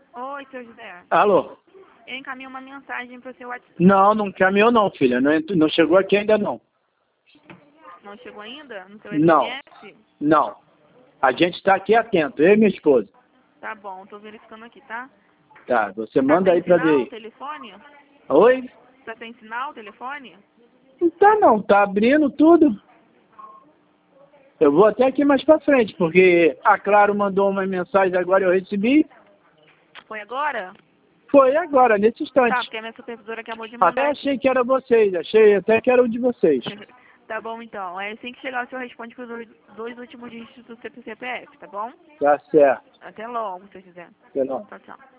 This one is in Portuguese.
Oi, seu José. Alô? Eu encaminho uma mensagem pro seu WhatsApp. Não caminhou não, filha. Não chegou aqui ainda não. Não chegou ainda? No seu Não, SMS? não. A gente está aqui atento, eu e minha esposa. Tá bom, tô verificando aqui, tá? Tá, você Tá manda sem aí pra sinal o ver. telefone? Oi? Tá sem sinal o telefone? Não tá não, tá abrindo tudo. Eu vou até aqui mais pra frente, porque a Claro mandou uma mensagem agora eu recebi. Foi agora? Foi agora, nesse Tá, instante. porque a minha supervisora acabou de Até mandar aqui. achei que era vocês, achei até que era o de vocês. Tá bom, então. É assim que chegar o senhor responde com os dois últimos dígitos do seu CPF, tá bom? Tá certo. Até logo, se quiser. Até não. Tchau, tchau.